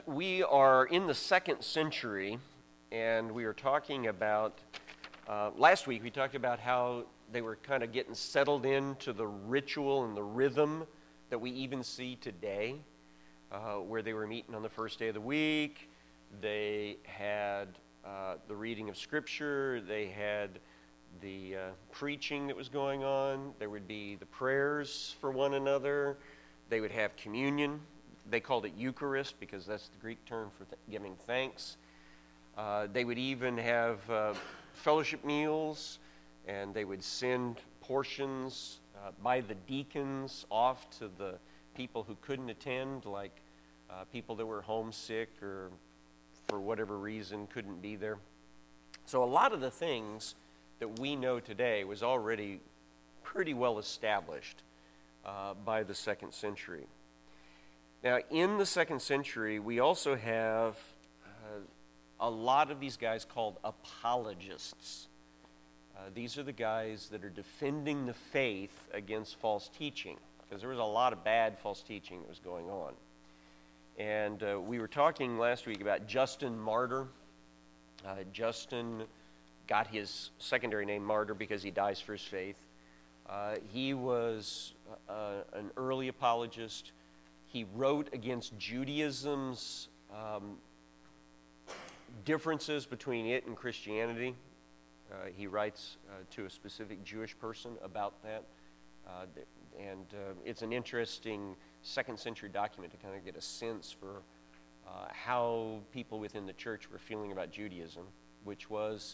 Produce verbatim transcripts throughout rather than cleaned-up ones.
we are in the second century, and we are talking about, uh, last week we talked about how they were kind of getting settled into the ritual and the rhythm that we even see today, uh, where they were meeting on the first day of the week. They had uh, the reading of Scripture. They had the uh, preaching that was going on. There would be the prayers for one another. They would have communion. They called it Eucharist because that's the Greek term for th- giving thanks. Uh, they would even have uh, fellowship meals, and they would send portions uh, by the deacons off to the people who couldn't attend, like uh, people that were homesick or for whatever reason couldn't be there. So a lot of the things that we know today was already pretty well established uh, by the second century. Now, in the second century, we also have uh, a lot of these guys called apologists. Uh, these are the guys that are defending the faith against false teaching, because there was a lot of bad false teaching that was going on. And uh, we were talking last week about Justin Martyr. Uh, Justin got his secondary name Martyr because he dies for his faith. Uh, he was uh, an early apologist. He wrote against Judaism's um, differences between it and Christianity. Uh, he writes uh, to a specific Jewish person about that. Uh, and uh, it's an interesting second century document to kind of get a sense for uh, how people within the church were feeling about Judaism, which was,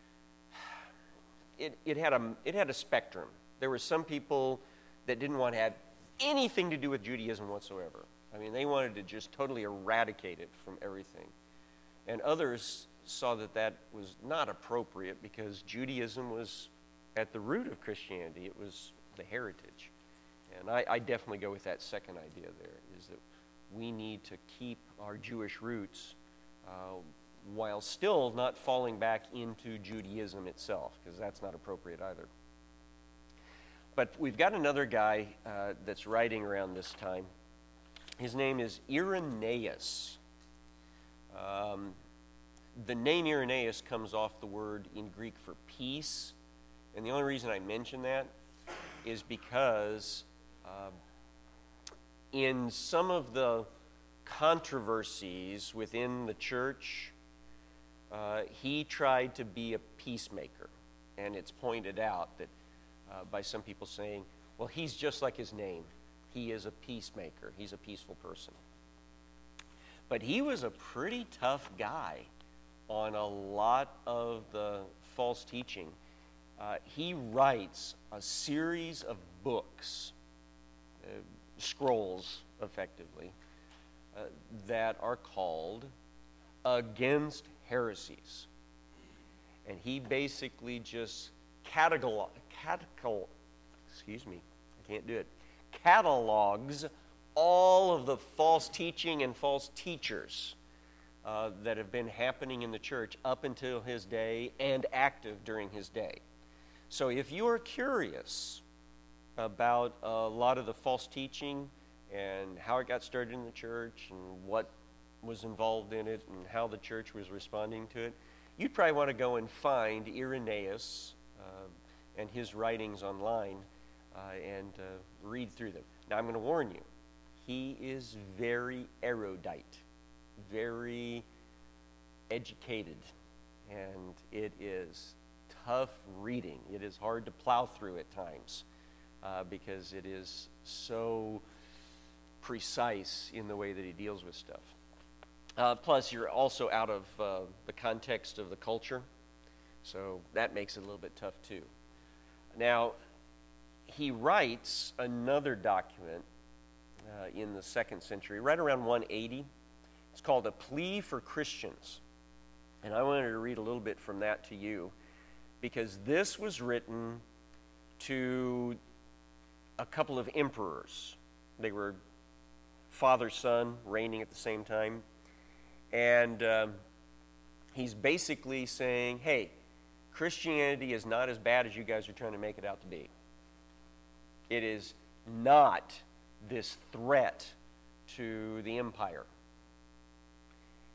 it, it, had a, it had a spectrum. There were some people that didn't want to have anything to do with Judaism whatsoever. I mean, they wanted to just totally eradicate it from everything. And others saw that that was not appropriate because Judaism was at the root of Christianity. It was the heritage. And I, I definitely go with that second idea there, is that we need to keep our Jewish roots uh, while still not falling back into Judaism itself, because that's not appropriate either. But we've got another guy uh, that's writing around this time. His name is Irenaeus. Um, the name Irenaeus comes off the word in Greek for peace. And the only reason I mention that is because uh, in some of the controversies within the church, uh, he tried to be a peacemaker. And it's pointed out that Uh, by some people saying, well, he's just like his name. He is a peacemaker. He's a peaceful person. But he was a pretty tough guy on a lot of the false teaching. Uh, he writes a series of books, uh, scrolls, effectively, uh, that are called Against Heresies. And he basically just catalog, catalog, excuse me, I can't do it, catalogs all of the false teaching and false teachers uh, that have been happening in the church up until his day and active during his day. So if you are curious about a lot of the false teaching and how it got started in the church and what was involved in it and how the church was responding to it, you'd probably want to go and find Irenaeus Uh, and his writings online uh, and uh, read through them. Now, I'm going to warn you, he is very erudite, very educated, and it is tough reading. It is hard to plow through at times uh, because it is so precise in the way that he deals with stuff. Uh, plus, you're also out of uh, the context of the culture. So that makes it a little bit tough too. Now, he writes another document uh, in the second century, right around one eighty. It's called A Plea for Christians. And I wanted to read a little bit from that to you, because this was written to a couple of emperors. They were father, son, reigning at the same time. And um, he's basically saying, hey, Christianity is not as bad as you guys are trying to make it out to be. It is not this threat to the empire.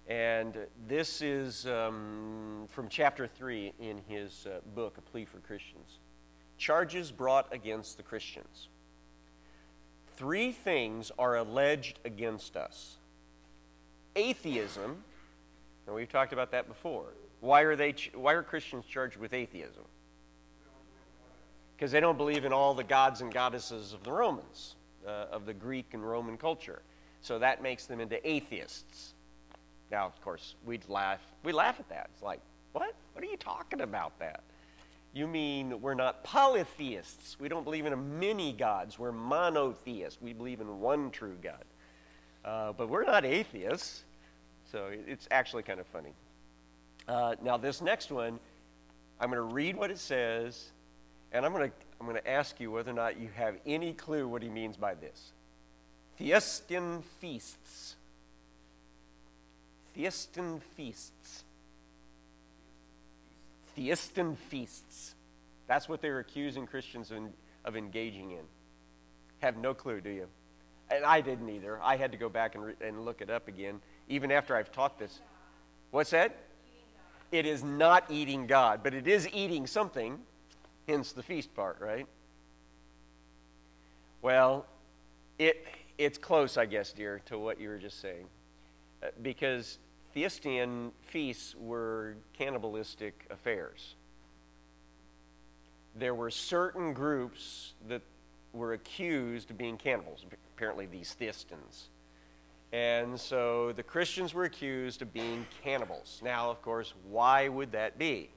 And this is um, from chapter three in his uh, book, A Plea for Christians. Charges brought against the Christians. Three things are alleged against us. Atheism, and we've talked about that before. Why are they? Ch- why are Christians charged with atheism? Because they don't believe in all the gods and goddesses of the Romans, uh, of the Greek and Roman culture. So that makes them into atheists. Now, of course, we'd laugh. We laugh at that. It's like, what? What are you talking about that? You mean we're not polytheists. We don't believe in a many gods. We're monotheists. We believe in one true God. Uh, but we're not atheists. So it's actually kind of funny. Uh, now, this next one, I'm going to read what it says, and I'm going to I'm going to ask you whether or not you have any clue what he means by this. Theistin feasts. Theistin feasts. Theistin feasts. That's what they're accusing Christians of, of engaging in. Have no clue, do you? And I didn't either. I had to go back and, re- and look it up again, even after I've taught this. What's that? It is not eating God, but it is eating something, hence the feast part, right? Well, it it's close, I guess, dear, to what you were just saying. Uh, because Theistin feasts were cannibalistic affairs. There were certain groups that were accused of being cannibals, apparently these Theistins. And so the Christians were accused of being cannibals. Now, of course, why would that be?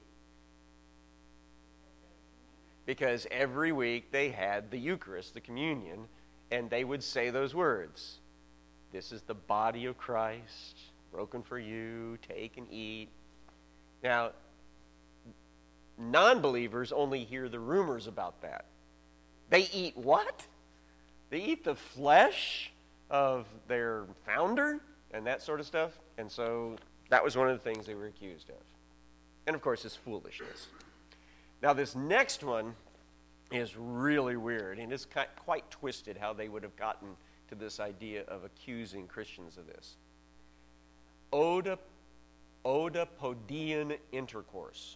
Because every week they had the Eucharist, the communion, and they would say those words. This is the body of Christ, broken for you, take and eat. Now, non-believers only hear the rumors about that. They eat what? They eat the flesh of their founder and that sort of stuff. And so that was one of the things they were accused of. And of course, it's foolishness. Now, this next one is really weird, and it's quite twisted how they would have gotten to this idea of accusing Christians of this. Oda, Oedipodian intercourse.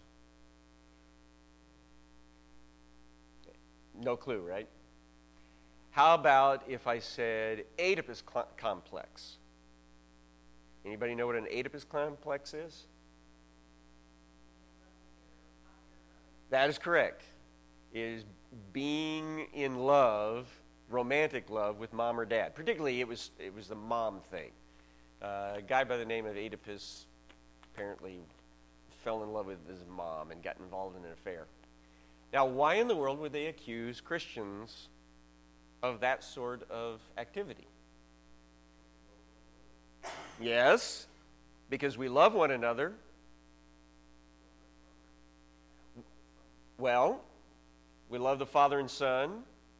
No clue, right? How about if I said Oedipus complex? Anybody know what an Oedipus complex is? That is correct. It is being in love, romantic love, with mom or dad. Particularly, it was it was the mom thing. Uh, a guy by the name of Oedipus apparently fell in love with his mom and got involved in an affair. Now, why in the world would they accuse Christians of that sort of activity? Yes, because we love one another. Well, we love the Father and Son.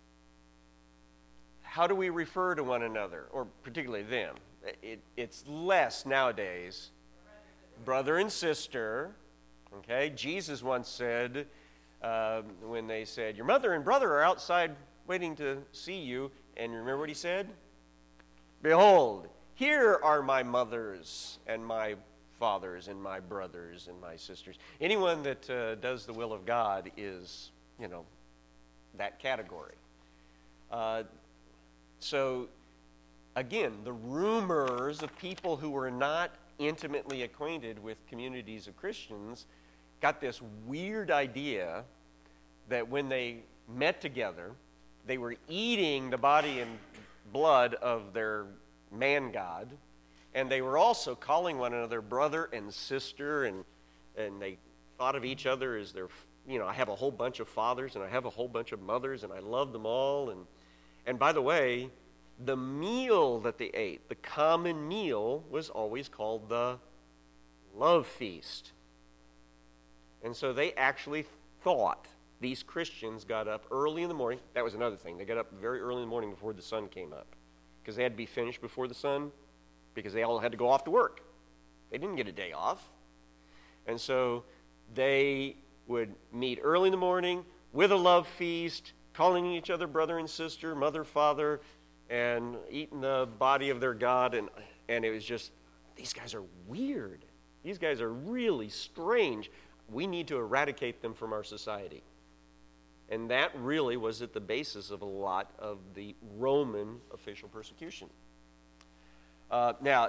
How do we refer to one another, or particularly them? It, it's less nowadays. Brother and sister. Okay, Jesus once said, uh, when they said, your mother and brother are outside waiting to see you, and remember what he said? Behold, here are my mothers and my fathers and my brothers and my sisters. Anyone that uh, does the will of God is, you know, that category. Uh, so, again, the rumors of people who were not intimately acquainted with communities of Christians got this weird idea that when they met together, they were eating the body and blood of their man god, and they were also calling one another brother and sister, and and they thought of each other as their, you know, I have a whole bunch of fathers, and I have a whole bunch of mothers, and I love them all. And and by the way, the meal that they ate, the common meal, was always called the love feast. And so they actually thought, these Christians got up early in the morning. That was another thing. They got up very early in the morning before the sun came up, because they had to be finished before the sun, because they all had to go off to work. They didn't get a day off. And so they would meet early in the morning with a love feast, calling each other brother and sister, mother, father, and eating the body of their God. And, and it was just these guys are weird. These guys are really strange. We need to eradicate them from our society. And that really was at the basis of a lot of the Roman official persecution. Uh, now,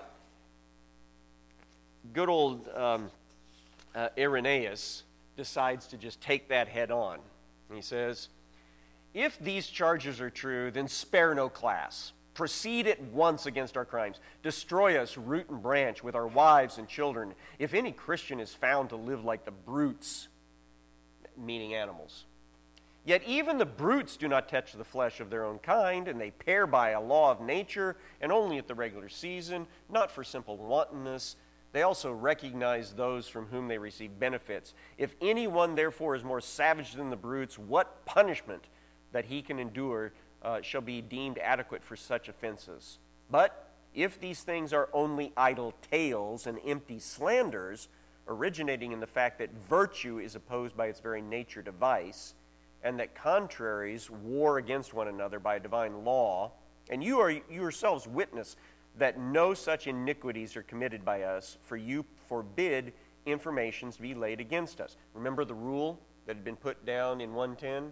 good old um, uh, Irenaeus decides to just take that head on. He says, if these charges are true, then spare no class. Proceed at once against our crimes. Destroy us root and branch with our wives and children. If any Christian is found to live like the brutes, meaning animals. Yet even the brutes do not touch the flesh of their own kind, and they pair by a law of nature, and only at the regular season, not for simple wantonness. They also recognize those from whom they receive benefits. If anyone, therefore, is more savage than the brutes, what punishment that he can endure uh, shall be deemed adequate for such offenses? But if these things are only idle tales and empty slanders, originating in the fact that virtue is opposed by its very nature to vice, and that contraries war against one another by divine law, and you are yourselves witness that no such iniquities are committed by us, for you forbid informations to be laid against us. Remember the rule that had been put down in one ten?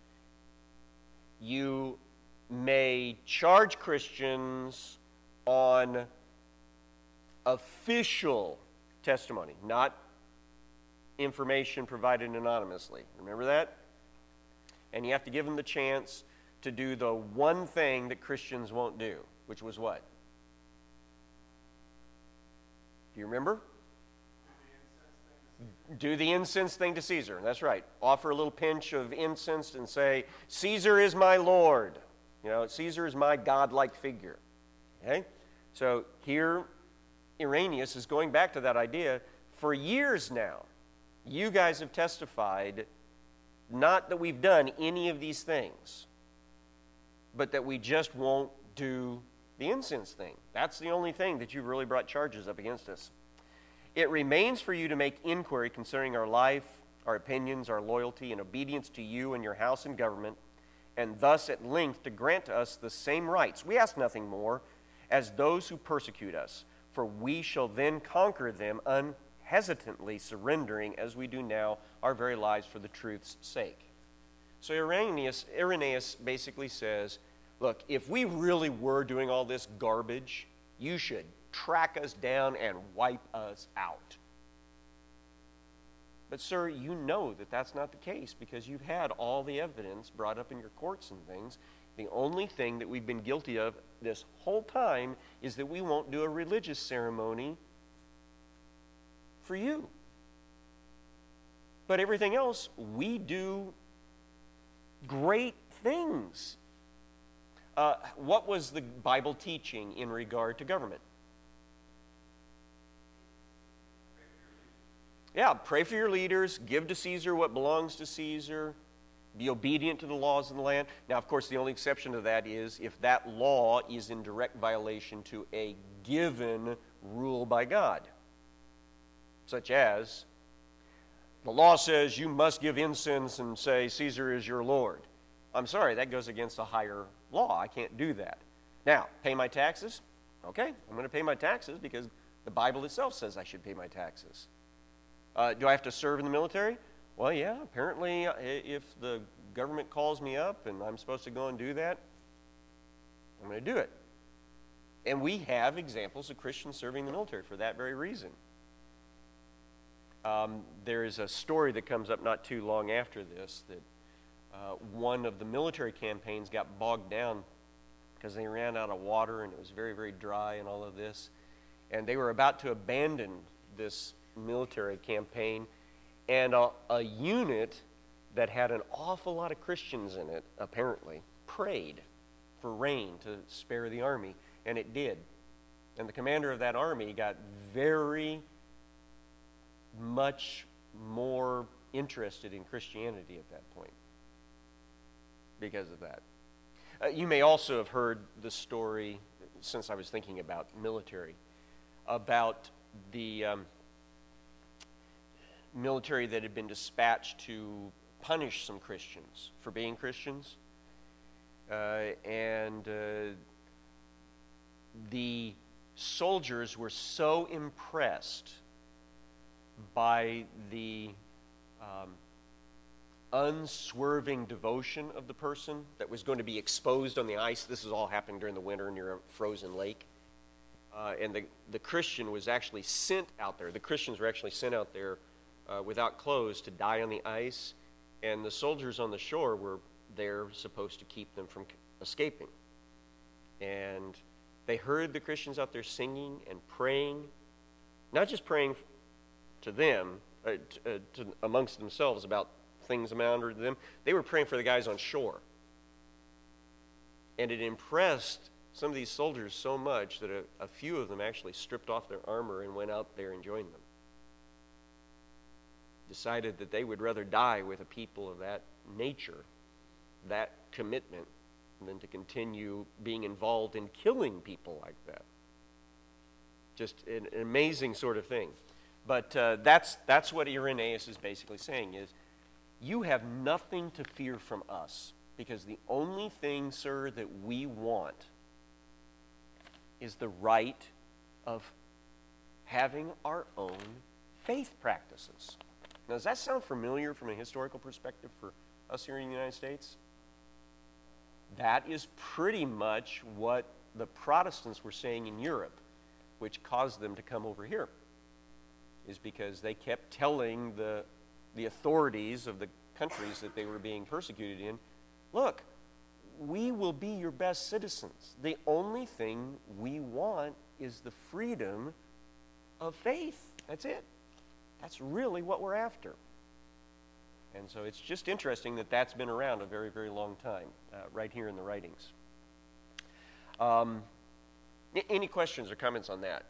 You may charge Christians on official testimony, not information provided anonymously. Remember that? And you have to give them the chance to do the one thing that Christians won't do, which was what? Do you remember? Do the incense thing to Caesar. That's right. Offer a little pinch of incense and say, Caesar is my Lord. You know, Caesar is my godlike figure. Okay? So here, Irenaeus is going back to that idea. For years now, you guys have testified not that we've done any of these things, but that we just won't do the incense thing. That's the only thing that you've really brought charges up against us. It remains for you to make inquiry concerning our life, our opinions, our loyalty, and obedience to you and your house and government, and thus at length to grant to us the same rights. We ask nothing more as those who persecute us, for we shall then conquer them unhesitantly, surrendering, as we do now, our very lives for the truth's sake. So Irenaeus, Irenaeus basically says, look, if we really were doing all this garbage, you should track us down and wipe us out. But sir, you know that that's not the case because you've had all the evidence brought up in your courts and things. The only thing that we've been guilty of this whole time is that we won't do a religious ceremony for you. But everything else, we do great things. Uh, what was the Bible teaching in regard to government? Yeah, pray for your leaders, give to Caesar what belongs to Caesar, be obedient to the laws of the land. Now, of course, the only exception to that is if that law is in direct violation to a given rule by God, such as the law says you must give incense and say Caesar is your Lord. I'm sorry, that goes against a higher law. I can't do that. Now, pay my taxes? Okay, I'm going to pay my taxes because the Bible itself says I should pay my taxes. Uh, do I have to serve in the military? Well, yeah, apparently if the government calls me up and I'm supposed to go and do that, I'm going to do it. And we have examples of Christians serving in the military for that very reason. Um, there is a story that comes up not too long after this that uh, one of the military campaigns got bogged down because they ran out of water and it was very, very dry and all of this. And they were about to abandon this military campaign, and a, a unit that had an awful lot of Christians in it, apparently, prayed for rain to spare the army, and it did. And the commander of that army got very much more interested in Christianity at that point because of that. Uh, you may also have heard the story, since I was thinking about military, about the um, military that had been dispatched to punish some Christians for being Christians. Uh, and uh, the soldiers were so impressed by the um, unswerving devotion of the person that was going to be exposed on the ice. This is all happening during the winter near a frozen lake. Uh, and the, the Christian was actually sent out there. The Christians were actually sent out there uh, without clothes to die on the ice. And the soldiers on the shore were there supposed to keep them from escaping. And they heard the Christians out there singing and praying, not just praying to them, uh, to, uh, to amongst themselves about things around them. They were praying for the guys on shore. And it impressed some of these soldiers so much that a, a few of them actually stripped off their armor and went out there and joined them. Decided that they would rather die with a people of that nature, that commitment, than to continue being involved in killing people like that. Just an, an amazing sort of thing. But uh, that's, that's what Irenaeus is basically saying is, you have nothing to fear from us, because the only thing, sir, that we want is the right of having our own faith practices. Now, does that sound familiar from a historical perspective for us here in the United States? That is pretty much what the Protestants were saying in Europe, which caused them to come over here, is because they kept telling the, the authorities of the countries that they were being persecuted in, look, we will be your best citizens. The only thing we want is the freedom of faith. That's it. That's really what we're after. And so it's just interesting that that's been around a very, very long time, uh, right here in the writings. Um, any questions or comments on that?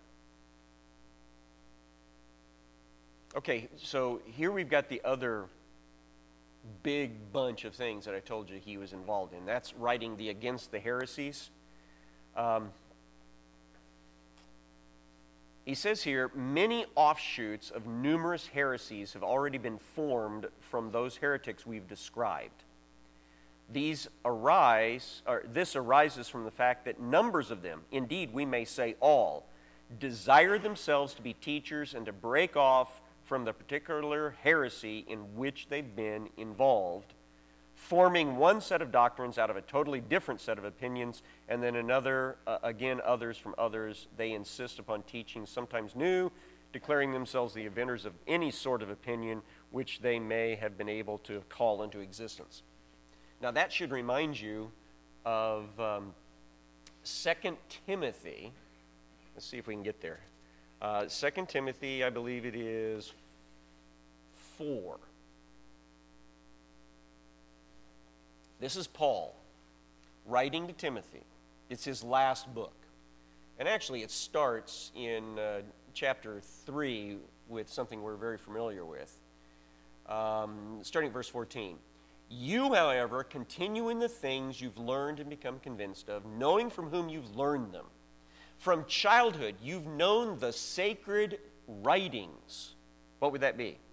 Okay, so here we've got the other big bunch of things that I told you he was involved in. That's writing the Against the Heresies. Um, he says here, many offshoots of numerous heresies have already been formed from those heretics we've described. These arise, or this arises from the fact that numbers of them, indeed we may say all, desire themselves to be teachers and to break off from the particular heresy in which they've been involved, forming one set of doctrines out of a totally different set of opinions, and then another, uh, again, others from others. They insist upon teaching sometimes new, declaring themselves the inventors of any sort of opinion which they may have been able to call into existence. Now that should remind you of um, Second Timothy. Let's see if we can get there. Uh, Second Timothy, I believe it is four. This is Paul writing to Timothy. It's his last book. And actually it starts in uh, chapter three with something we're very familiar with. Um, starting at verse fourteen. You, however, continue in the things you've learned and become convinced of, knowing from whom you've learned them. From childhood, you've known the sacred writings. What would that be?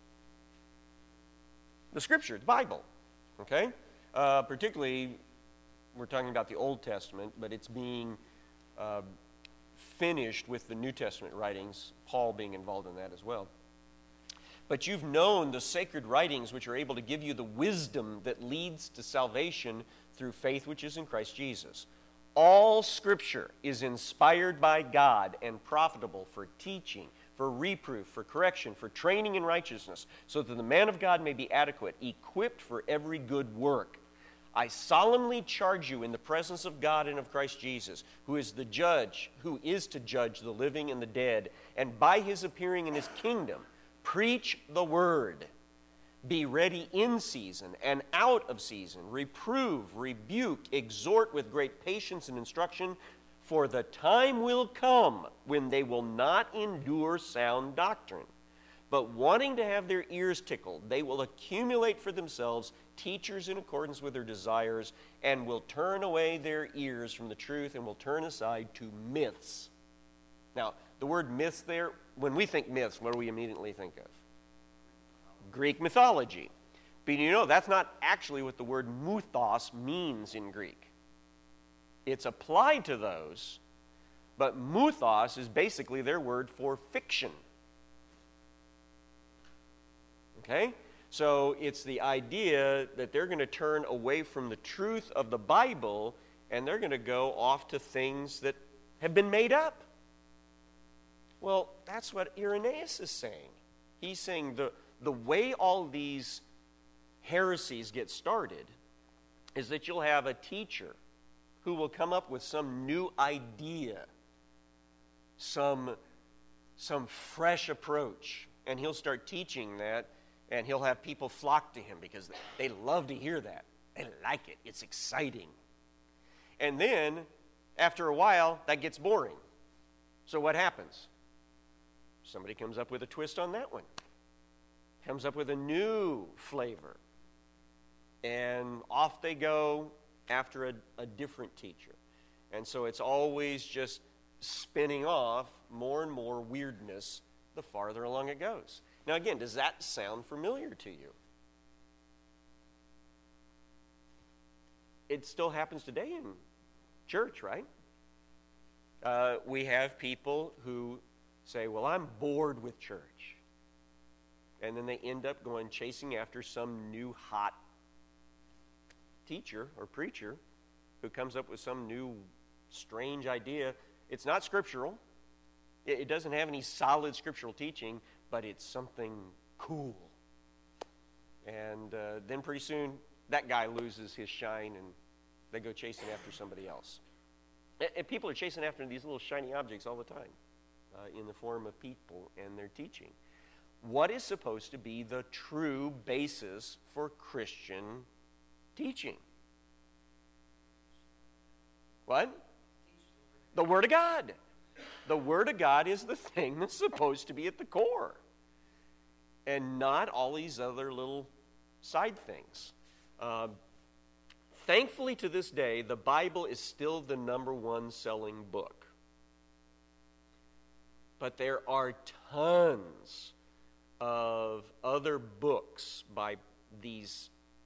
The Scripture, the Bible. Okay? Uh, particularly, we're talking about the Old Testament, but it's being uh, finished with the New Testament writings, Paul being involved in that as well. But you've known the sacred writings which are able to give you the wisdom that leads to salvation through faith which is in Christ Jesus. All Scripture is inspired by God and profitable for teaching, for reproof, for correction, for training in righteousness, so that the man of God may be adequate, equipped for every good work. I solemnly charge you in the presence of God and of Christ Jesus, who is the judge, who is to judge the living and the dead, and by his appearing in his kingdom, preach the word. Be ready in season and out of season. Reprove, rebuke, exhort with great patience and instruction, for the time will come when they will not endure sound doctrine. But wanting to have their ears tickled, they will accumulate for themselves teachers in accordance with their desires, and will turn away their ears from the truth and will turn aside to myths. Now, the word myths there, when we think myths, what do we immediately think of? Greek mythology. But you know, that's not actually what the word mythos means in Greek. It's applied to those, But muthos is basically their word for fiction. Okay? So it's the idea that they're going to turn away from the truth of the Bible and they're going to go off to things that have been made up. Well, that's what Irenaeus is saying. He's saying the, the way all these heresies get started is that you'll have a teacher who will come up with some new idea, some, some fresh approach, and he'll start teaching that, and he'll have people flock to him because they love to hear that. They like it. It's exciting. And then, after a while, that gets boring. So what happens? Somebody comes up with a twist on that one. Comes up with a new flavor. And off they go after a, a different teacher. And so it's always just spinning off more and more weirdness the farther along it goes. Now again, does that sound familiar to you? It still happens today in church, right? Uh, we have people who say, well, I'm bored with church. And then they end up going chasing after some new hot teacher or preacher who comes up with some new strange idea. It's not scriptural. It doesn't have any solid scriptural teaching, but it's something cool. And uh, then pretty soon, that guy loses his shine and they go chasing after somebody else. And people are chasing after these little shiny objects all the time uh, in the form of people and their teaching. What is supposed to be the true basis for Christian teaching? What? The Word of God. The Word of God is the thing that's supposed to be at the core. And not all these other little side things. Uh, thankfully, to this day, the Bible is still the number one selling book. But there are tons of other books by these,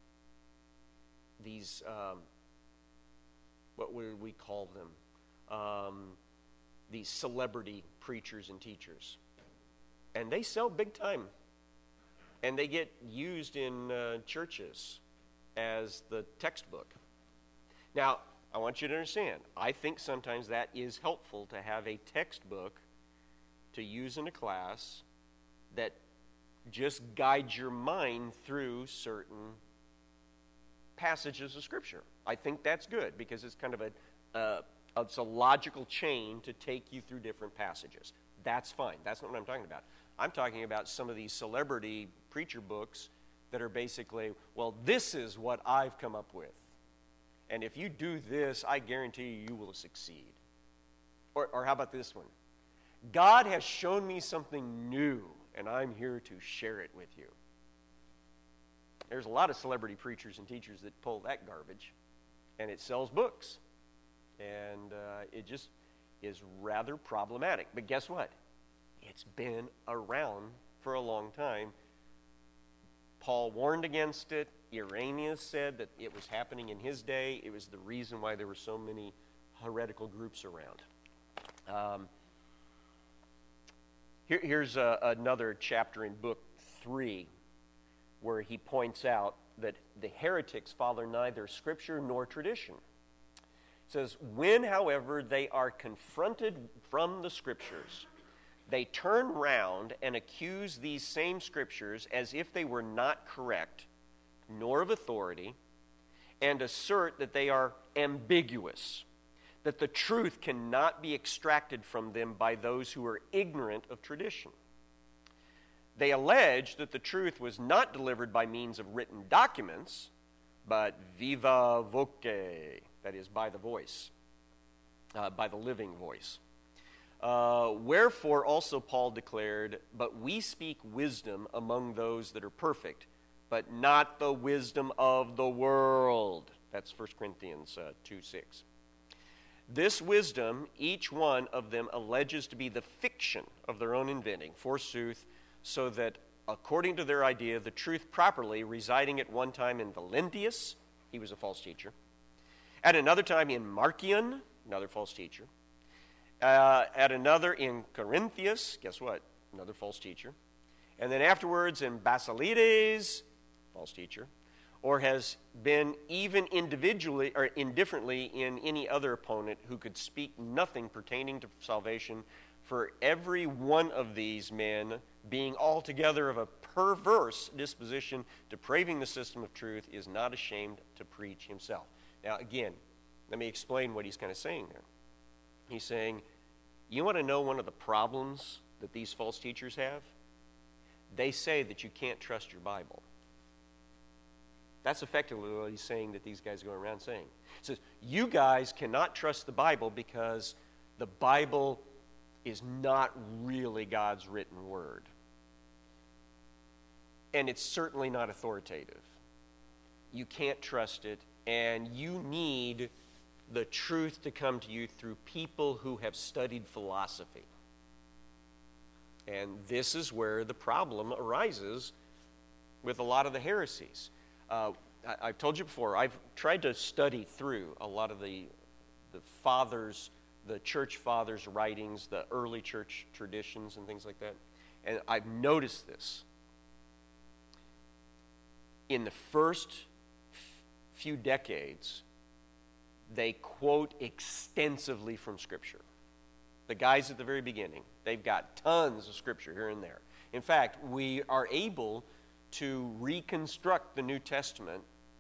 these um, what would we call them? Um, these celebrity preachers and teachers. And they sell big time. And they get used in uh, churches as the textbook. Now, I want you to understand, I think sometimes that is helpful to have a textbook to use in a class that just guides your mind through certain passages of Scripture. I think that's good because it's kind of a, uh, it's a logical chain to take you through different passages. That's fine. That's not what I'm talking about. I'm talking about some of these celebrity preacher books that are basically, well, this is what I've come up with. And if you do this, I guarantee you, you will succeed. Or, or how about this one? God has shown me something new, and I'm here to share it with you. There's a lot of celebrity preachers and teachers that pull that garbage, and it sells books. And uh, it just is rather problematic. But guess what? It's been around for a long time. Paul warned against it. Irenaeus said that it was happening in his day. It was the reason why there were so many heretical groups around. Um, here, here's a, another chapter in book three where he points out that the heretics follow neither scripture nor tradition. It says, when, however, they are confronted from the scriptures, they turn round and accuse these same scriptures as if they were not correct, nor of authority, and assert that they are ambiguous, that the truth cannot be extracted from them by those who are ignorant of tradition. They allege that the truth was not delivered by means of written documents, but viva voce, that is, by the voice, uh, by the living voice. Uh, wherefore also Paul declared, but we speak wisdom among those that are perfect, but not the wisdom of the world. That's First Corinthians uh, two six. This wisdom, each one of them alleges to be the fiction of their own inventing, forsooth, so that according to their idea, the truth properly residing at one time in Valentius, he was a false teacher, at another time in Marcion, another false teacher, Uh, at another in Corinthians, guess what? Another false teacher. And then afterwards in Basilides, false teacher. Or has been even individually or indifferently in any other opponent who could speak nothing pertaining to salvation, for every one of these men, being altogether of a perverse disposition, depraving the system of truth, is not ashamed to preach himself. Now, again, let me explain what he's kind of saying there. He's saying, you want to know one of the problems that these false teachers have? They say that you can't trust your Bible. That's effectively what he's saying that these guys go around saying. He says, you guys cannot trust the Bible because the Bible is not really God's written word. And it's certainly not authoritative. You can't trust it, and you need the truth to come to you through people who have studied philosophy. And this is where the problem arises with a lot of the heresies. Uh, I, I've told you before, I've tried to study through a lot of the, the fathers, the church fathers' writings, the early church traditions and things like that. And I've noticed this. In the first few decades, they quote extensively from Scripture. The guys at the very beginning, they've got tons of Scripture here and there. In fact, we are able to reconstruct the New Testament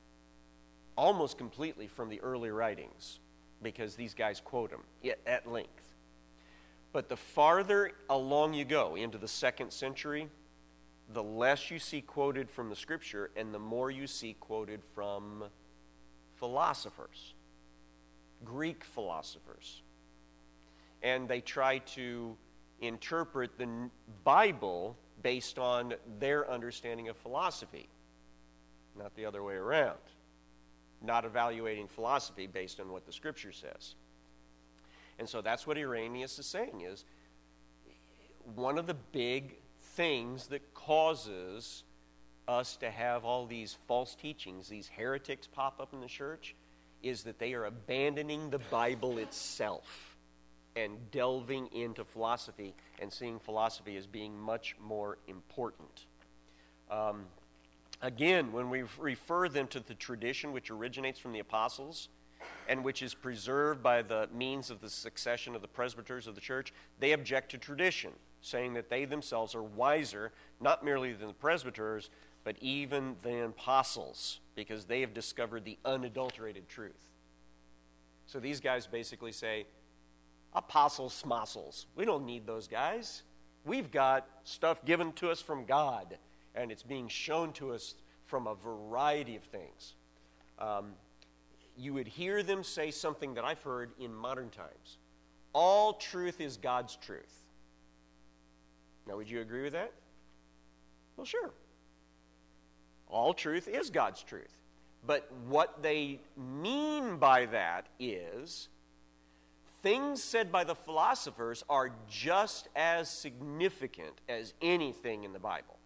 almost completely from the early writings because these guys quote them at length. But the farther along you go into the second century, the less you see quoted from the Scripture and the more you see quoted from philosophers, Greek philosophers. And they try to interpret the Bible based on their understanding of philosophy, not the other way around. Not evaluating philosophy based on what the Scripture says. And so that's what Irenaeus is saying is one of the big things that causes us to have all these false teachings, these heretics pop up in the church, is that they are abandoning the Bible itself and delving into philosophy and seeing philosophy as being much more important. Um, again, when we refer them to the tradition which originates from the apostles and which is preserved by the means of the succession of the presbyters of the church, they object to tradition, saying that they themselves are wiser, not merely than the presbyters, but even than apostles, because they have discovered the unadulterated truth. So these guys basically say, apostles, smossels. We don't need those guys. We've got stuff given to us from God, and it's being shown to us from a variety of things. Um, you would hear them say something that I've heard in modern times. All truth is God's truth. Now, would you agree with that? Well, sure. All truth is God's truth. But what they mean by that is things said by the philosophers are just as significant as anything in the Bible.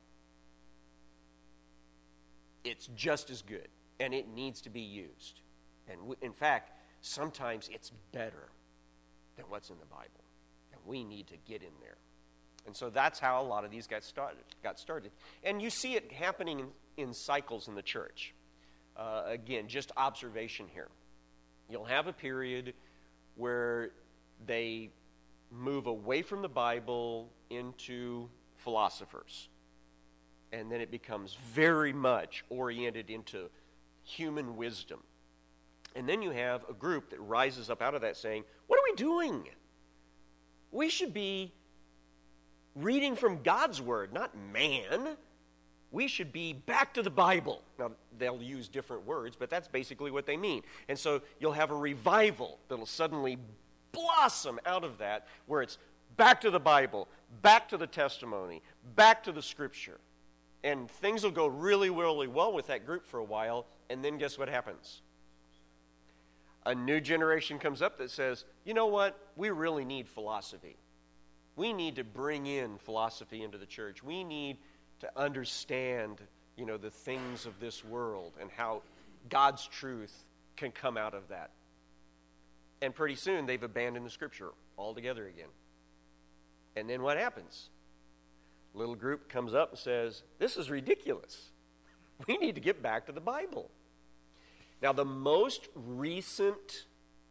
It's just as good, and it needs to be used. And we, in fact, sometimes it's better than what's in the Bible, and we need to get in there. And so that's how a lot of these got started. Got started. And you see it happening in, in cycles in the church. Uh, again, just observation here. You'll have a period where they move away from the Bible into philosophers. And then it becomes very much oriented into human wisdom. And then you have a group that rises up out of that saying, what are we doing? We should be reading from God's Word, not man. We should be back to the Bible. Now, they'll use different words, but that's basically what they mean. And so you'll have a revival that'll suddenly blossom out of that, where it's back to the Bible, back to the testimony, back to the Scripture. And things will go really, really well with that group for a while, and then guess what happens? A new generation comes up that says, you know what? We really need philosophy. We need to bring in philosophy into the church. We need to understand, you know, the things of this world and how God's truth can come out of that. And pretty soon they've abandoned the Scripture all together again. And then what happens? Little group comes up and says, this is ridiculous. We need to get back to the Bible. Now, the most recent,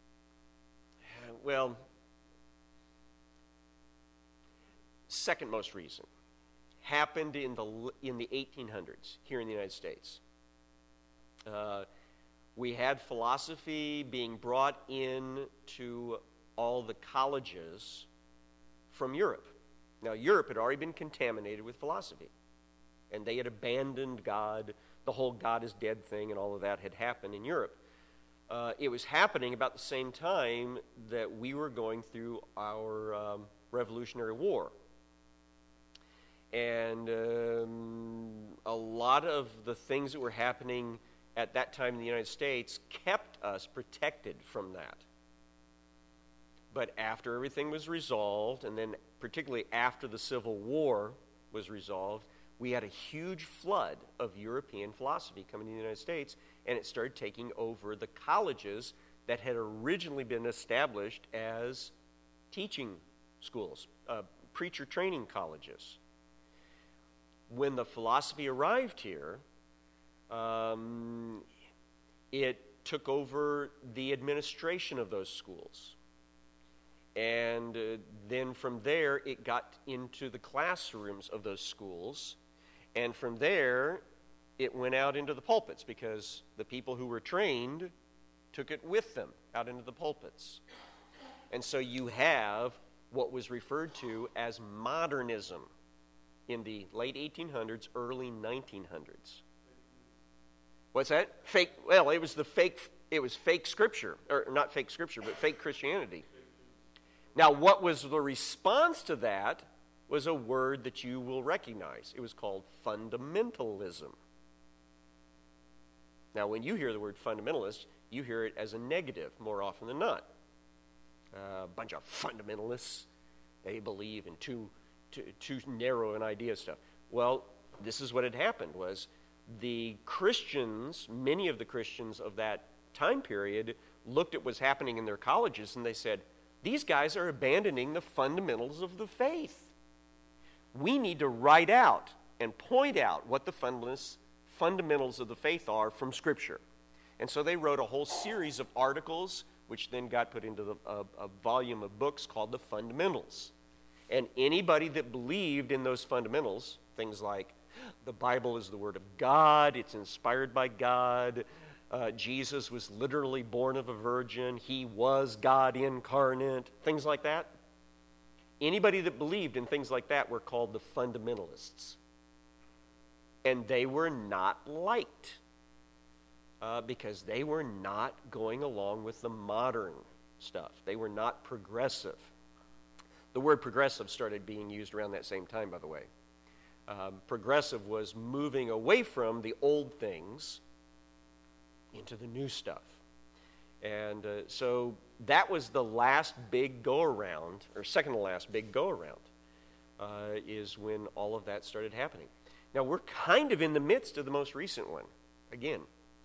well, second most recent, happened in the in the eighteen hundreds here in the United States. Uh, we had philosophy being brought in to all the colleges from Europe. Now, Europe had already been contaminated with philosophy, and they had abandoned God. The whole God is dead thing and all of that had happened in Europe. Uh, it was happening about the same time that we were going through our um, Revolutionary War. And um, a lot of the things that were happening at that time in the United States kept us protected from that. But after everything was resolved, and then particularly after the Civil War was resolved, we had a huge flood of European philosophy coming to the United States, and it started taking over the colleges that had originally been established as teaching schools, uh, preacher training colleges. When the philosophy arrived here, um, it took over the administration of those schools. And uh, then from there, it got into the classrooms of those schools. And from there, it went out into the pulpits because the people who were trained took it with them out into the pulpits. And so you have what was referred to as modernism in the late eighteen hundreds, early nineteen hundreds. What's that? Fake, well, it was the fake, it was fake scripture, or not fake scripture, but fake Christianity. Now, what was the response to that was a word that you will recognize. It was called fundamentalism. Now, when you hear the word fundamentalist, you hear it as a negative more often than not. Uh, a bunch of fundamentalists, they believe in too, too, too narrow an idea stuff. Well, this is what had happened was the Christians, many of the Christians of that time period, looked at what's happening in their colleges and they said, these guys are abandoning the fundamentals of the faith. We need to write out and point out what the fundamentals of the faith are from Scripture. And so they wrote a whole series of articles, which then got put into the, a, a volume of books called the Fundamentals. And anybody that believed in those fundamentals, things like the Bible is the Word of God, it's inspired by God, Uh, Jesus was literally born of a virgin. He was God incarnate. Things like that. Anybody that believed in things like that were called the fundamentalists. And they were not liked uh, because they were not going along with the modern stuff. They were not progressive. The word progressive started being used around that same time, by the way. Um, progressive was moving away from the old things into the new stuff. And uh, so that was the last big go-around, or second to last big go-around, uh, is when all of that started happening. Now, we're kind of in the midst of the most recent one, again,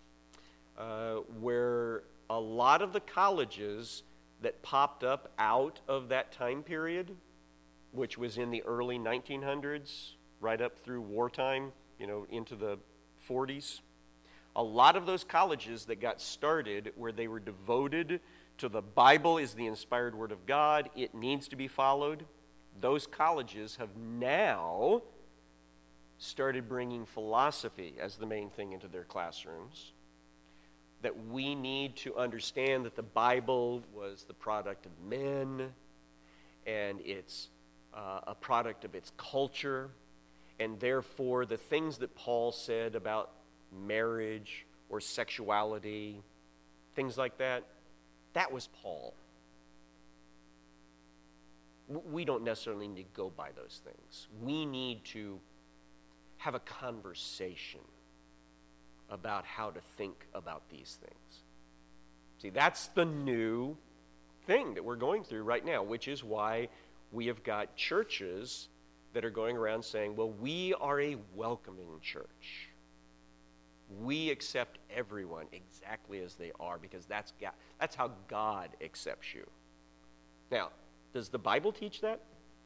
uh, where a lot of the colleges that popped up out of that time period, which was in the early nineteen hundreds, right up through wartime, you know, into the forties, a lot of those colleges that got started where they were devoted to the Bible is the inspired Word of God, it needs to be followed, those colleges have now started bringing philosophy as the main thing into their classrooms. That we need to understand that the Bible was the product of men, and it's uh, a product of its culture, and therefore the things that Paul said about marriage or sexuality, things like that, that was Paul. We don't necessarily need to go by those things. We need to have a conversation about how to think about these things. See, that's the new thing that we're going through right now, which is why we have got churches that are going around saying, well, we are a welcoming church. We accept everyone exactly as they are because that's God, that's how God accepts you. Now, Does the Bible teach that?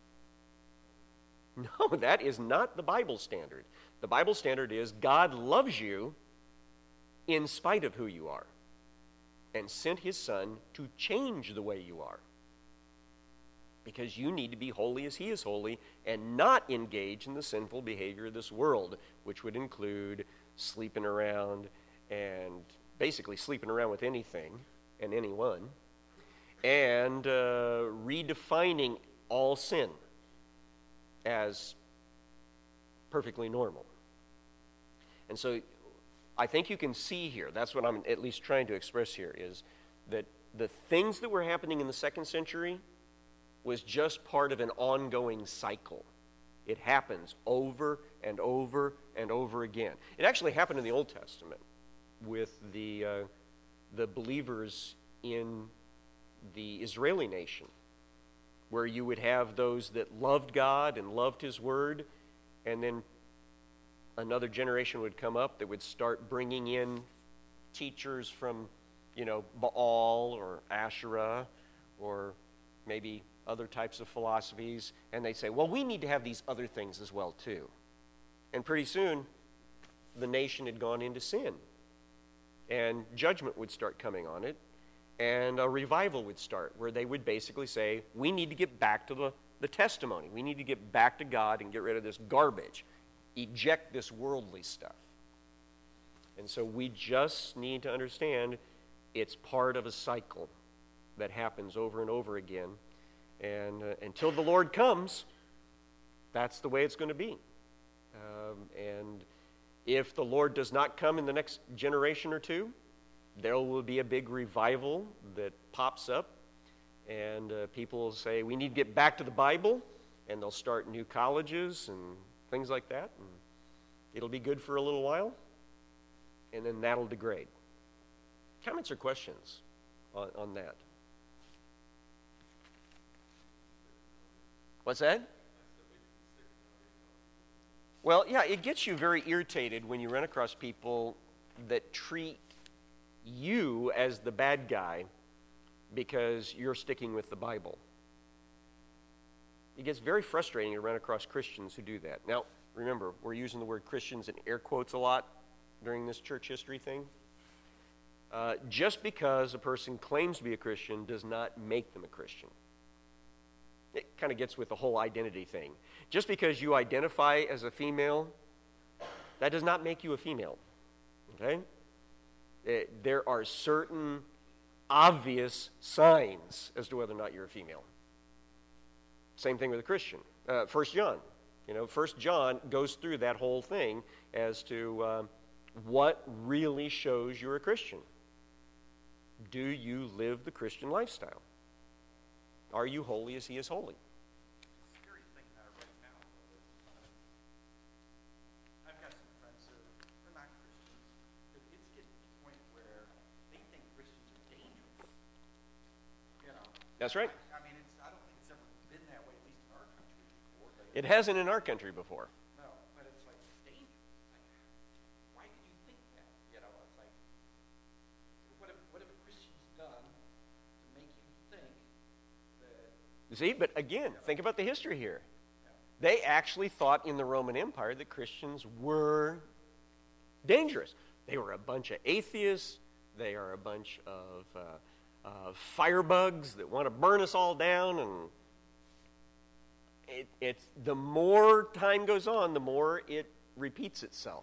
No, that is not the Bible standard. The Bible standard is God loves you in spite of who you are and sent his Son to change the way you are. Because you need to be holy as he is holy and not engage in the sinful behavior of this world, which would include sleeping around and basically sleeping around with anything and anyone, and uh, redefining all sin as perfectly normal. And so I think you can see here, that's what I'm at least trying to express here, is that the things that were happening in the second century was just part of an ongoing cycle. It happens over and over and over again. It actually happened in the Old Testament with the, uh, the believers in the Israeli nation, where you would have those that loved God and loved his word, and then another generation would come up that would start bringing in teachers from, you know, Baal or Asherah or maybe other types of philosophies, and they say, well, we need to have these other things as well too. And pretty soon, the nation had gone into sin, and judgment would start coming on it, and a revival would start where they would basically say, we need to get back to the, the testimony. We need to get back to God and get rid of this garbage. Eject this worldly stuff. And so we just need to understand it's part of a cycle that happens over and over again. And uh, until the Lord comes, that's the way it's going to be. Um, and if the Lord does not come in the next generation or two, there will be a big revival that pops up. And uh, people will say, we need to get back to the Bible. And they'll start new colleges and things like that. And it'll be good for a little while. And then that'll degrade. Comments or questions on, on that? What's that? Well, yeah, it gets you very irritated when you run across people that treat you as the bad guy because you're sticking with the Bible. It gets very frustrating to run across Christians who do that. Now, remember, we're using the word Christians in air quotes a lot during this church history thing. Uh, just because a person claims to be a Christian does not make them a Christian. It kind of gets with the whole identity thing. Just because you identify as a female, that does not make you a female. Okay? It, there are certain obvious signs as to whether or not you're a female. Same thing with a Christian. Uh, First John. You know, First John goes through that whole thing as to uh, what really shows you're a Christian. Do you live the Christian lifestyle? Are you holy as he is holy? The scary thing about it right now, though, is uh, I've got some friends who are not Christians, but it's getting to the point where they think Christians are dangerous. You know? That's right. I, I mean, it's, I don't think it's ever been that way, at least in our country before. But It hasn't in our country before. No, but it's like dangerous. Like, why did you think that? You know, it's like, what have what have Christians done to make you think that? You see, but again, think about the history here. They actually thought in the Roman Empire that Christians were dangerous. They were a bunch of atheists. They are a bunch of uh, uh, firebugs that want to burn us all down. And it, it's the more time goes on, the more it repeats itself.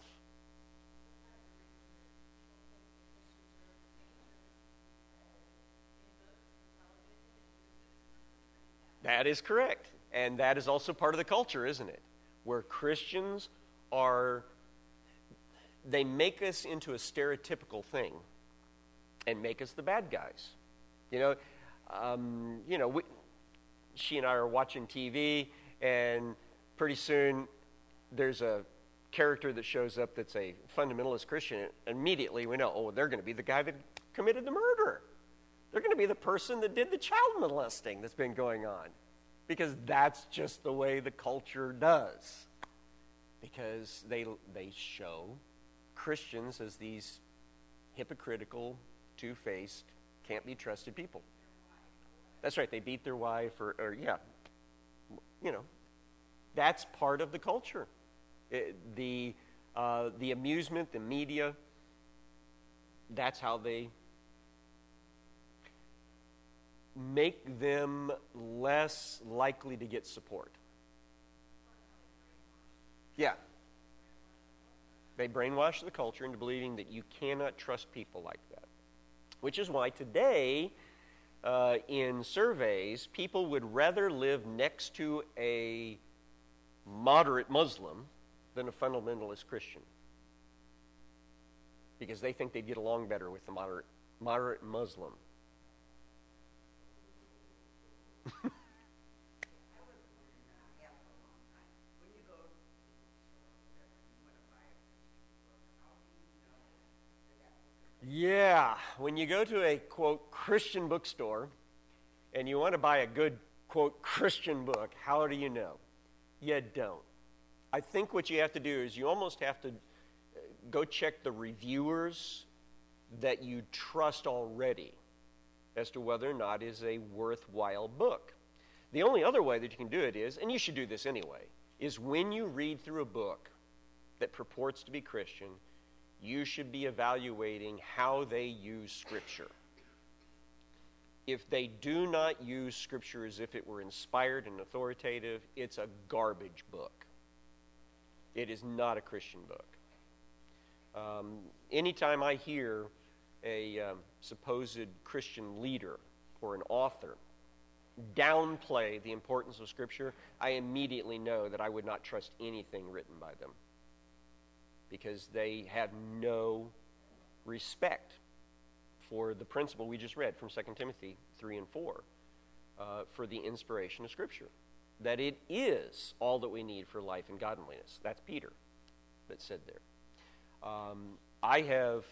That is correct. And that is also part of the culture, isn't it? Where Christians are, they make us into a stereotypical thing and make us the bad guys. You know, um, you know, we, she and I are watching T V, and pretty soon there's a character that shows up that's a fundamentalist Christian. And immediately we know, oh, they're going to be the guy that committed the murder. They're going to be the person that did the child molesting that's been going on. Because that's just the way the culture does. Because they they show Christians as these hypocritical, two-faced, can't-be-trusted people. That's right. They beat their wife, or, or yeah, you know, that's part of the culture. It, the uh, the amusement, the media. That's how they make them less likely to get support. Yeah. They brainwash the culture into believing that you cannot trust people like that. Which is why today, uh, in surveys, people would rather live next to a moderate Muslim than a fundamentalist Christian. Because they think they'd get along better with the moderate, moderate Muslim. Yeah, when you go to a, quote, Christian bookstore and you want to buy a good, quote, Christian book, how do you know? You don't. I think what you have to do is you almost have to go check the reviewers that you trust already as to whether or not it is a worthwhile book. The only other way that you can do it is, and you should do this anyway, is when you read through a book that purports to be Christian, you should be evaluating how they use Scripture. If they do not use Scripture as if it were inspired and authoritative, it's a garbage book. It is not a Christian book. Um, anytime I hear a um, supposed Christian leader or an author downplay the importance of Scripture, I immediately know that I would not trust anything written by them, because they have no respect for the principle we just read from Second Timothy three and four, uh, for the inspiration of Scripture, that it is all that we need for life and godliness. That's Peter that said there. Um, I have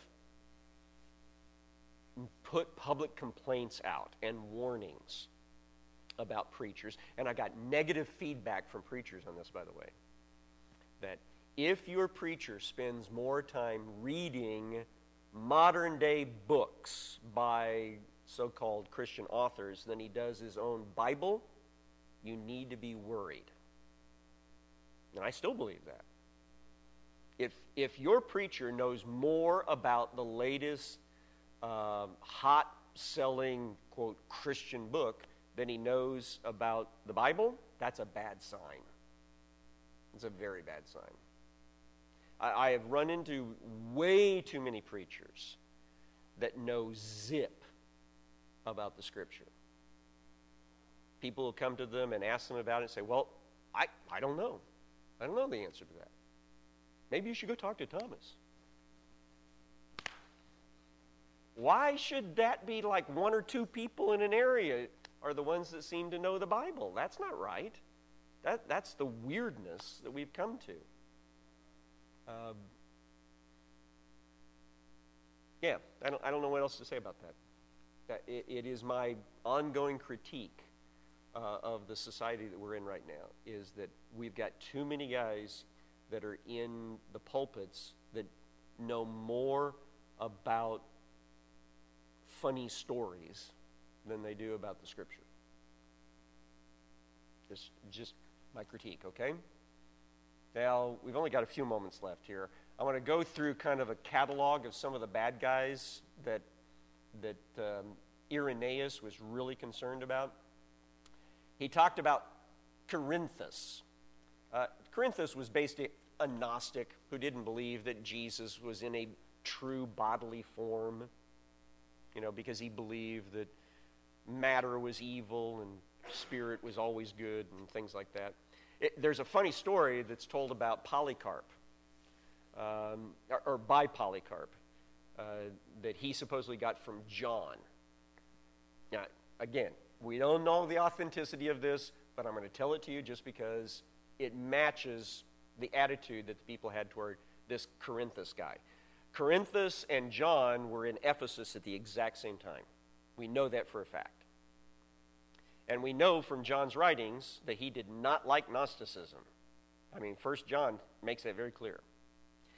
put public complaints out and warnings about preachers, and I got negative feedback from preachers on this, by the way, that if your preacher spends more time reading modern-day books by so-called Christian authors than he does his own Bible, you need to be worried. And I still believe that. If, if your preacher knows more about the latest um, hot-selling, quote, Christian book than he knows about the Bible, that's a bad sign. It's a very bad sign. I, I have run into way too many preachers that know zip about the Scripture. People will come to them and ask them about it and say, well, I, I don't know. I don't know the answer to that. Maybe you should go talk to Thomas. Why should that be like one or two people in an area are the ones that seem to know the Bible? That's not right. That, that's the weirdness that we've come to. Um, yeah, I don't, I don't know what else to say about that. that it, it is my ongoing critique uh, of the society that we're in right now, is that we've got too many guys that are in the pulpits that know more about funny stories than they do about the Scripture. Just, just my critique, okay? Now, we've only got a few moments left here. I want to go through kind of a catalog of some of the bad guys that, that um, Irenaeus was really concerned about. He talked about Corinthus. Uh, Corinthus was basically a Gnostic who didn't believe that Jesus was in a true bodily form, you know, because he believed that matter was evil and spirit was always good and things like that. It, there's a funny story that's told about Polycarp, um, or, or by Polycarp, uh, that he supposedly got from John. Now, again, we don't know the authenticity of this, but I'm going to tell it to you just because it matches the attitude that the people had toward this Corinthus guy. Corinthus and John were in Ephesus at the exact same time. We know that for a fact. And we know from John's writings that he did not like Gnosticism. I mean, First John makes that very clear.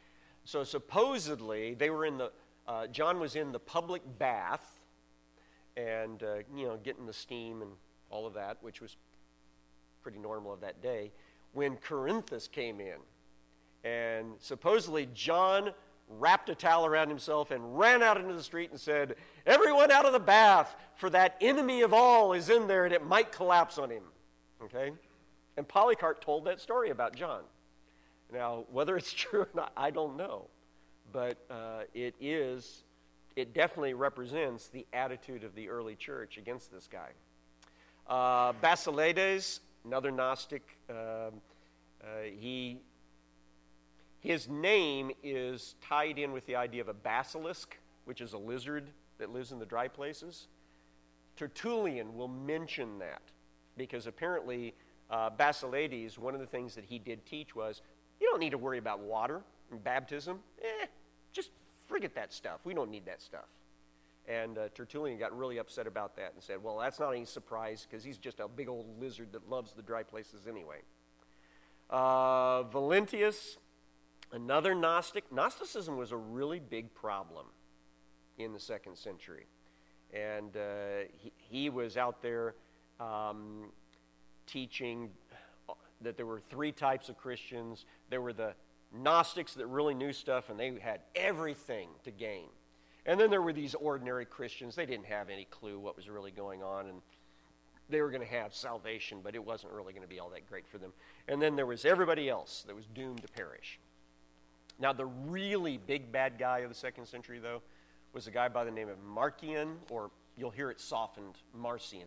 So supposedly, they were in the, uh, John was in the public bath, and, uh, you know, getting the steam and all of that, which was pretty normal of that day, when Corinthus came in. And supposedly John wrapped a towel around himself and ran out into the street and said, "Everyone out of the bath, for that enemy of all is in there and it might collapse on him." Okay? And Polycarp told that story about John. Now, whether it's true or not, I don't know. But uh, it is, it definitely represents the attitude of the early church against this guy. Uh, Basilides, another Gnostic, uh, uh, he, his name is tied in with the idea of a basilisk, which is a lizard that lives in the dry places. Tertullian will mention that, because apparently uh, Basilides, one of the things that he did teach was, you don't need to worry about water and baptism. Eh, just forget that stuff. We don't need that stuff. And uh, Tertullian got really upset about that and said, well, that's not any surprise, because he's just a big old lizard that loves the dry places anyway. Uh, Valentius, another Gnostic. Gnosticism was a really big problem in the second century. And uh, he, he was out there um, teaching that there were three types of Christians. There were the Gnostics that really knew stuff, and they had everything to gain. And then there were these ordinary Christians. They didn't have any clue what was really going on, and they were going to have salvation, but it wasn't really going to be all that great for them. And then there was everybody else that was doomed to perish. Now, the really big bad guy of the second century, though, was a guy by the name of Marcion, or you'll hear it softened, Marcion.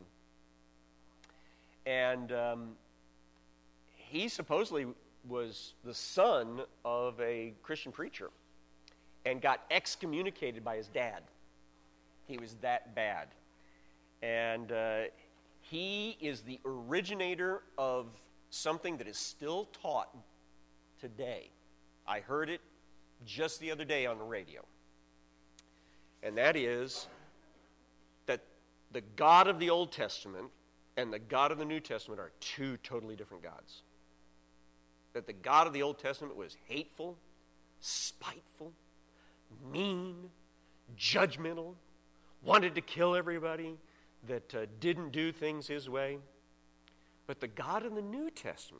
And um, he supposedly was the son of a Christian preacher and got excommunicated by his dad. He was that bad. And uh, he is the originator of something that is still taught today. I heard it just the other day on the radio. And that is that the God of the Old Testament and the God of the New Testament are two totally different gods. That the God of the Old Testament was hateful, spiteful, mean, judgmental, wanted to kill everybody, that uh, didn't do things his way. But the God of the New Testament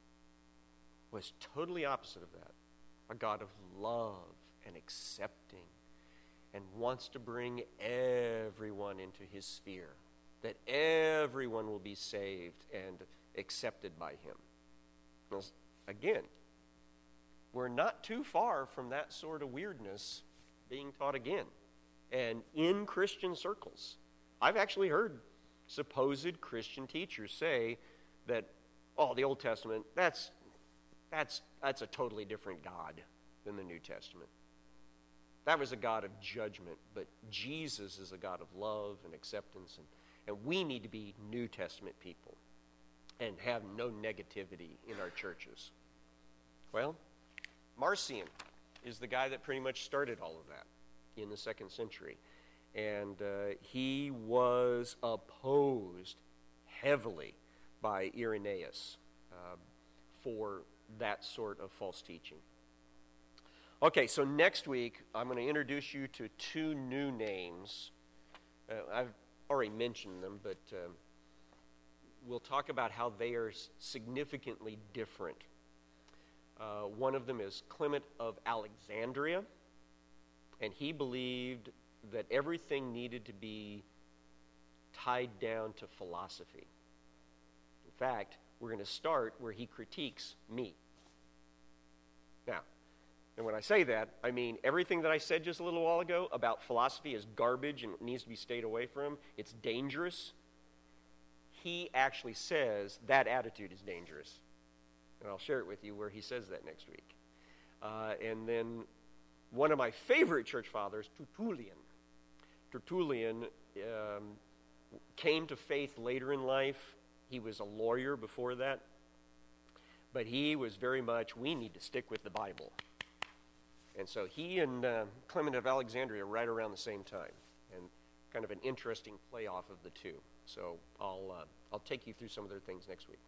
was totally opposite of that. A God of love and accepting, and wants to bring everyone into his sphere, that everyone will be saved and accepted by him. Now, again, we're not too far from that sort of weirdness being taught again, and in Christian circles. I've actually heard supposed Christian teachers say that, oh, the Old Testament, that's that's that's a totally different God than the New Testament. That was a God of judgment, but Jesus is a God of love and acceptance, and, and we need to be New Testament people and have no negativity in our churches. Well, Marcion is the guy that pretty much started all of that in the second century. And uh, he was opposed heavily by Irenaeus uh, for that sort of false teaching. Okay, so next week I'm going to introduce you to two new names. Uh, I've already mentioned them, but uh, we'll talk about how they are significantly different. Uh, one of them is Clement of Alexandria, and he believed that everything needed to be tied down to philosophy. In fact, we're going to start where he critiques me. Now, and when I say that, I mean everything that I said just a little while ago about philosophy is garbage and it needs to be stayed away from. It's dangerous. He actually says that attitude is dangerous. And I'll share it with you where he says that next week. Uh, and then one of my favorite church fathers, Tertullian. Tertullian um, came to faith later in life. He was a lawyer before that. But he was very much, we need to stick with the Bible. And so he and uh, Clement of Alexandria right around the same time. And kind of an interesting playoff of the two. So I'll, uh, I'll take you through some of their things next week.